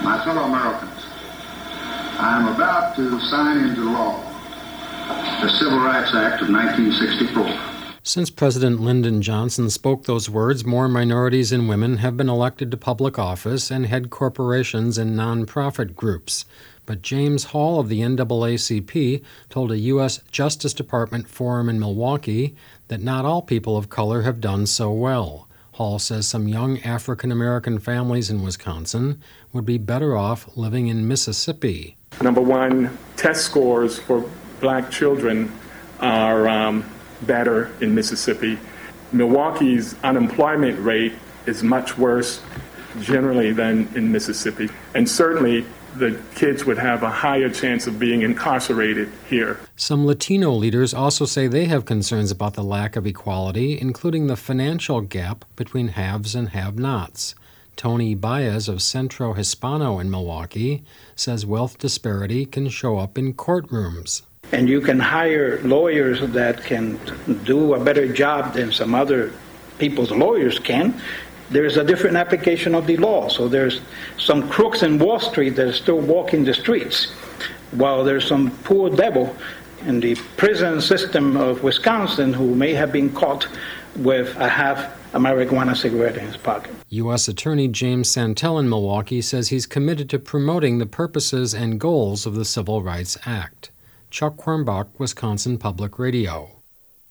My fellow Americans, I am about to sign into law the Civil Rights Act of 1964. Since President Lyndon Johnson spoke those words, more minorities and women have been elected to public office and head corporations and nonprofit groups. But James Hall of the NAACP told a U.S. Justice Department forum in Milwaukee that not all people of color have done so well. Hall says some young African-American families in Wisconsin would be better off living in Mississippi. Number one, test scores for black children are better in Mississippi. Milwaukee's unemployment rate is much worse generally than in Mississippi. And certainly the kids would have a higher chance of being incarcerated here. Some Latino leaders also say they have concerns about the lack of equality, including the financial gap between haves and have-nots. Tony Baez of Centro Hispano in Milwaukee says wealth disparity can show up in courtrooms. And you can hire lawyers that can do a better job than some other people's lawyers can. There's a different application of the law. So there's some crooks in Wall Street that are still walking the streets, while there's some poor devil in the prison system of Wisconsin who may have been caught with a half a marijuana cigarette in his pocket. U.S. Attorney James Santel in Milwaukee says he's committed to promoting the purposes and goals of the Civil Rights Act. Chuck Quirmbach, Wisconsin Public Radio.